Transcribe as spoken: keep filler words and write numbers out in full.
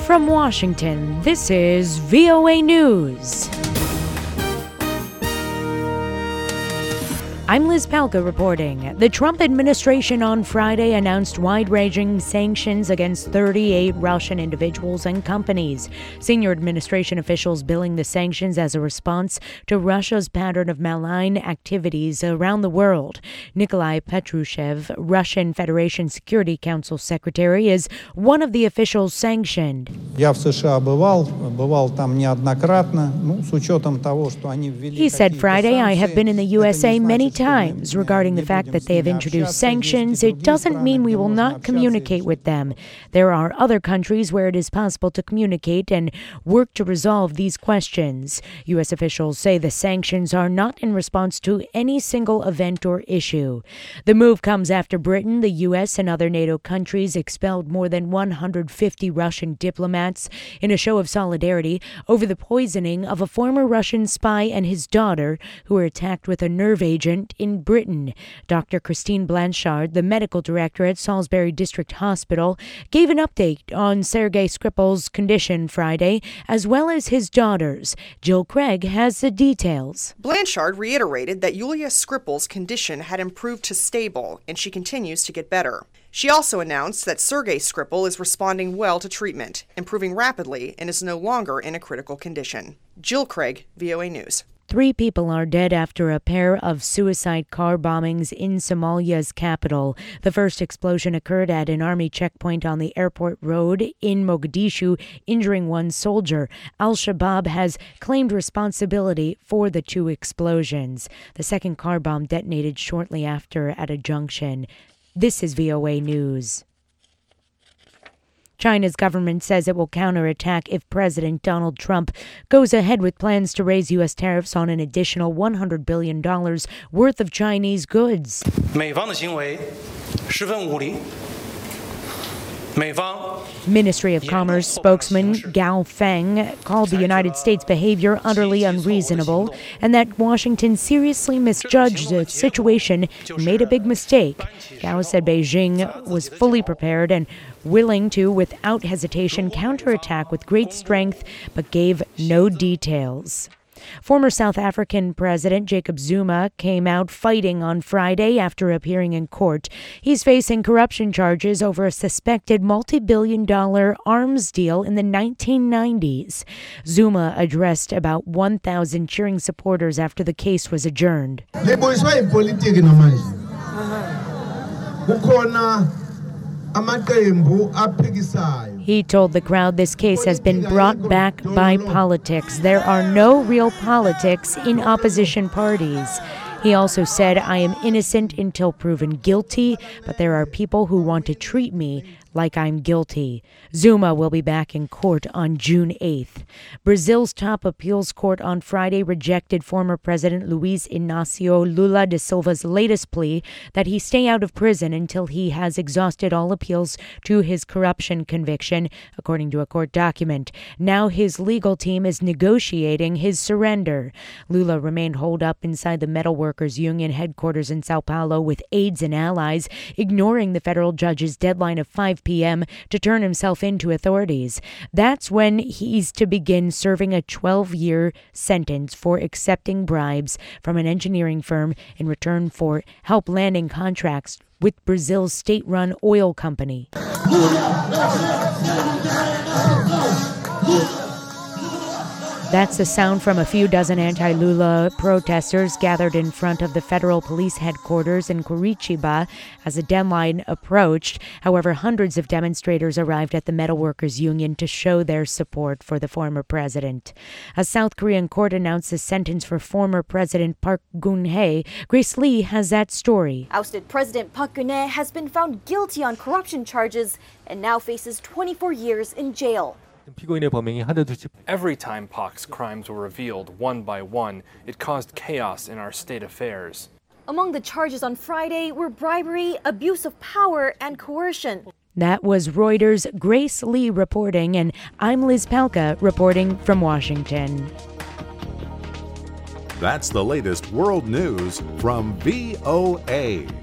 From Washington, this is V O A News. I'm Liz Palka reporting. The Trump administration on Friday announced wide-ranging sanctions against thirty-eight Russian individuals and companies. Senior administration officials billing the sanctions as a response to Russia's pattern of malign activities around the world. Nikolai Patrushev, Russian Federation Security Council secretary, is one of the officials sanctioned. Я в США бывал, бывал там неоднократно, ну, с учетом того, что они ввели. He said Friday, I have been in the U S A many times regarding the fact that they have introduced sanctions. It doesn't mean we will not communicate with them. There are other countries where it is possible to communicate and work to resolve these questions. U S officials say the sanctions are not in response to any single event or issue. The move comes after Britain, the U S, and other NATO countries expelled more than one hundred fifty Russian diplomats in a show of solidarity over the poisoning of a former Russian spy and his daughter who were attacked with a nerve agent in Britain. Doctor Christine Blanchard, the medical director at Salisbury District Hospital, gave an update on Sergei Skripal's condition Friday, as well as his daughter's. Jill Craig has the details. Blanchard reiterated that Yulia Skripal's condition had improved to stable, and she continues to get better. She also announced that Sergei Skripal is responding well to treatment, improving rapidly, and is no longer in a critical condition. Jill Craig, V O A News. Three people are dead after a pair of suicide car bombings in Somalia's capital. The first explosion occurred at an army checkpoint on the airport road in Mogadishu, injuring one soldier. Al-Shabaab has claimed responsibility for the two explosions. The second car bomb detonated shortly after at a junction. This is V O A News. China's government says it will counterattack if President Donald Trump goes ahead with plans to raise U S tariffs on an additional one hundred billion dollars worth of Chinese goods. 美方的行为十分无理。 Ministry of Commerce spokesman Gao Feng called the United States' behavior utterly unreasonable and that Washington seriously misjudged the situation and made a big mistake. Gao said Beijing was fully prepared and willing to, without hesitation, counterattack with great strength, but gave no details. Former South African President Jacob Zuma came out fighting on Friday after appearing in court. He's facing corruption charges over a suspected multi-billion dollar arms deal in the nineteen nineties. Zuma addressed about one thousand cheering supporters after the case was adjourned. He told the crowd this case has been brought back by politics. There are no real politics in opposition parties. He also said, I am innocent until proven guilty, but there are people who want to treat me like I'm guilty. Zuma will be back in court on June eighth. Brazil's top appeals court on Friday rejected former President Luiz Inácio Lula da Silva's latest plea that he stay out of prison until he has exhausted all appeals to his corruption conviction, according to a court document. Now his legal team is negotiating his surrender. Lula remained holed up inside the Metal Workers Union headquarters in Sao Paulo with aides and allies, ignoring the federal judge's deadline of five p.m. to turn himself in to authorities. That's when he's to begin serving a twelve-year sentence for accepting bribes from an engineering firm in return for help landing contracts with Brazil's state-run oil company. That's the sound from a few dozen anti-Lula protesters gathered in front of the federal police headquarters in Curitiba as the deadline approached. However, hundreds of demonstrators arrived at the Metal Workers Union to show their support for the former president. A South Korean court announced a sentence for former President Park Geun-hye. Grace Lee has that story. Ousted President Park Geun-hye has been found guilty on corruption charges and now faces twenty-four years in jail. Every time Park's crimes were revealed one by one, it caused chaos in our state affairs. Among the charges on Friday were bribery, abuse of power, and coercion. That was Reuters' Grace Lee reporting, and I'm Liz Palka reporting from Washington. That's the latest world news from V O A.